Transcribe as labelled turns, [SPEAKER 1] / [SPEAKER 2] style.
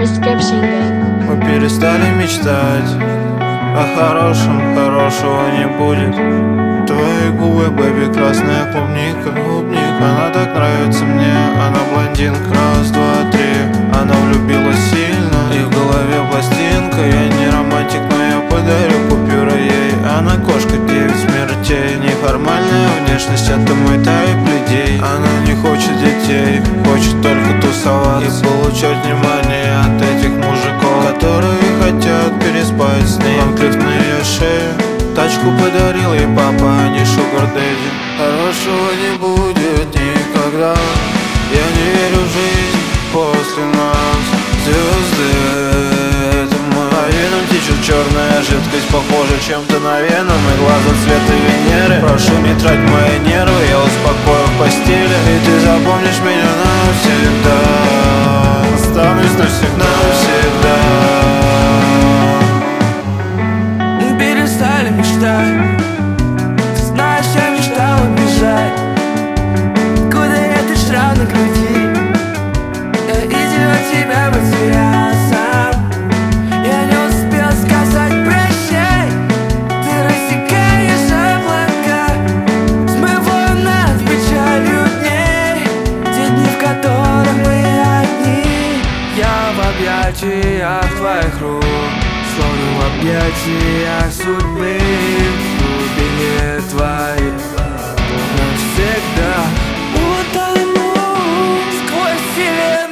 [SPEAKER 1] Мы перестали мечтать о хорошем, хорошего не будет. Твои губы, бэби, красная клубника, клубника. Она так нравится мне, она блондинка. Раз, два, три, она влюбилась сильно, и в голове пластинка. Я не романтик, но я подарю купюры ей. Она кошка 9 смертей, неформальная внешность, это мой тайп людей. Она не хочет детей, хочет только тусоваться и получать внимание от этих мужиков, которые хотят переспать с ней. Лонглифт на ее шее, тачку подарил ей папа, а не шугар дэдди. Хорошего не будет никогда, я не верю в жизнь после нас. Звезды — это мы, по венам течет черная жидкость, похожа чем-то на веном, и глаза цвета Венеры. Прошу, не трать мои нервы, я успокою в постели, и ты запомнишь меня навсегда. Останусь навсегда, навсегда.
[SPEAKER 2] Перестали мечтать. Ты знаешь, я мечтал убежать. Куда едешь, рано груди. Я видел тебя потерял сам. Я не успел сказать прощай. Ты рассекаешь облака, смывая нас печалью дней. Те дни, в которых мы одни. Я в объятиях твоих рук, словно в объятиях судьбы, в глубине твоей навсегда утону сквозь вселенную.